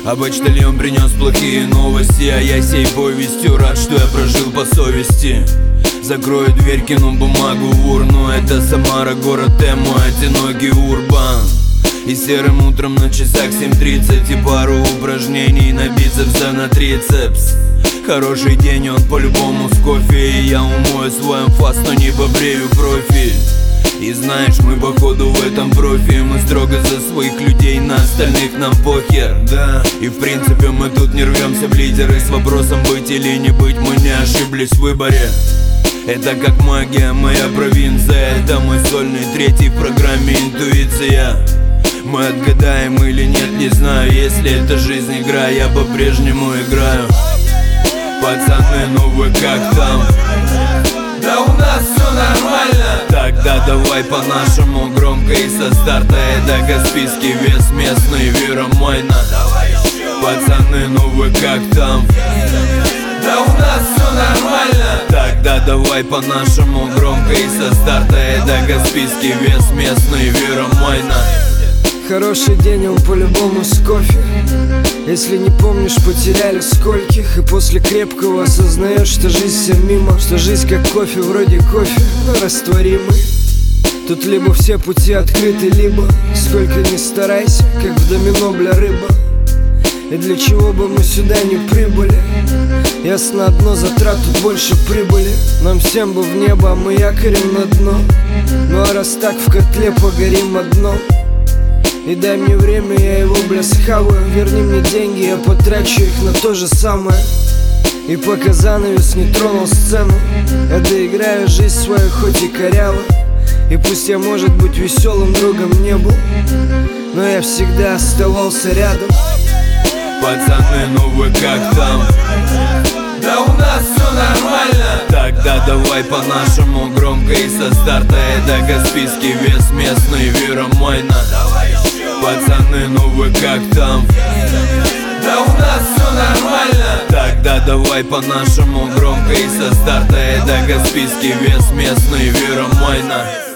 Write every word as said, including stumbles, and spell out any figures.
А почтальон принес плохие новости, а я сей повестью рад, что я прожил по совести. Закрою дверь, кину бумагу в урну. Это Самара, город Эмо, одинокий урбан. И серым утром на часах семь тридцать, и пару упражнений на бицепс, а на трицепс. Хороший день, он по-любому с кофе, и я умою свой анфас, но не побрею профиль. И знаешь, мы походу в этом профи, мы строго за своих людей, на остальных нам похер. Да, и в принципе мы тут не рвемся в лидеры. С вопросом быть или не быть, мы не ошиблись в выборе. Это как магия, моя провинция. Это мой сольный третий в программе «Интуиция». Мы отгадаем или нет, не знаю. Если это жизнь игра, я по-прежнему играю. Пацаны, ну вы как там? Да у нас все нормально. Тогда давай по-нашему громко и со старта. Это Каспийский вес, местный Виромойна. Пацаны, ну вы как там? Да у нас все нормально. Тогда давай по-нашему громко и со старта. Это Каспийский вес, местный Виромойна. Хороший день, он по-любому с кофе. Если не помнишь, потеряли скольких. И после крепкого осознаешь, что жизнь вся мимо. Что жизнь как кофе, вроде кофе, но растворимый. Тут либо все пути открыты, либо сколько ни старайся, как в домино, бля, рыба. И для чего бы мы сюда не прибыли? Ясно одно, затрат тут больше прибыли. Нам всем бы в небо, а мы якорем на дно. Ну а раз так, в котле погорим одно. И дай мне время, я его, бля, схаваю. Верни мне деньги, я потрачу их на то же самое. И пока занавес не тронул сцену, я доиграю жизнь свою, хоть и коряво. И пусть я, может быть, веселым другом не был, но я всегда оставался рядом. Пацаны, ну вы как там? Да у нас все нормально. Тогда давай по-нашему громко и со старта. Это Каспийский вес, местный Виромойна. Пацаны, ну вы как там? Да у нас все нормально. Тогда давай по-нашему громко и со старта. Это Каспийский вес, местный Виромойна.